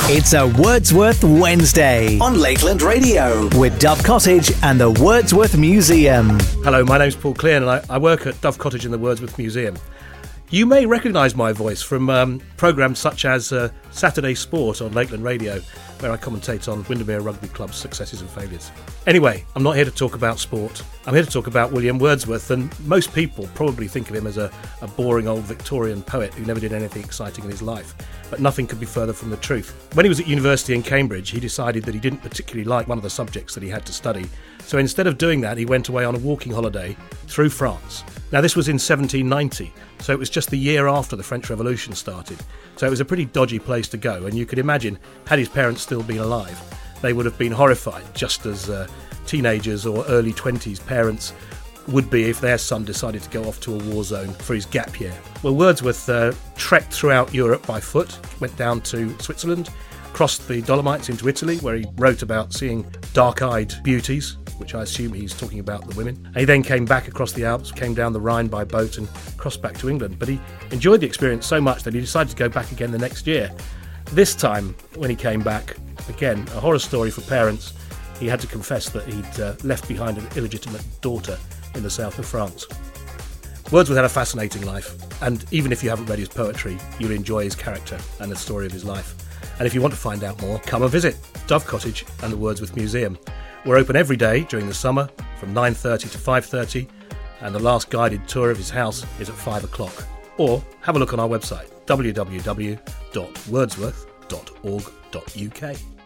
It's a Wordsworth Wednesday on Lakeland Radio with Dove Cottage and the Wordsworth Museum. Hello, my name's Paul Clean and I work at Dove Cottage and the Wordsworth Museum. You may recognise my voice from programmes such as Saturday Sport on Lakeland Radio, where I commentate on Windermere Rugby Club's successes and failures. Anyway, I'm not here to talk about sport. I'm here to talk about William Wordsworth, and most people probably think of him as a boring old Victorian poet who never did anything exciting in his life. But nothing could be further from the truth. When he was at university in Cambridge, he decided that he didn't particularly like one of the subjects that he had to study. So instead of doing that, he went away on a walking holiday through France. Now, this was in 1790, so it was just the year after the French Revolution started. So it was a pretty dodgy place to go, and you could imagine, had his parents still been alive, they would have been horrified, just as teenagers or early 20s parents would be if their son decided to go off to a war zone for his gap year. Well, Wordsworth trekked throughout Europe by foot, went down to Switzerland, crossed the Dolomites into Italy, where he wrote about seeing dark-eyed beauties, which I assume he's talking about the women. And he then came back across the Alps, came down the Rhine by boat and crossed back to England. But he enjoyed the experience so much that he decided to go back again the next year. This time, when he came back, again, a horror story for parents, he had to confess that he'd left behind an illegitimate daughter in the south of France. Wordsworth had a fascinating life, and even if you haven't read his poetry, you'll enjoy his character and the story of his life. And if you want to find out more, come and visit Dove Cottage and the Wordsworth Museum. We're open every day during the summer from 9:30 to 5:30, and the last guided tour of his house is at 5 o'clock. Or have a look on our website, www.wordsworth.org.uk.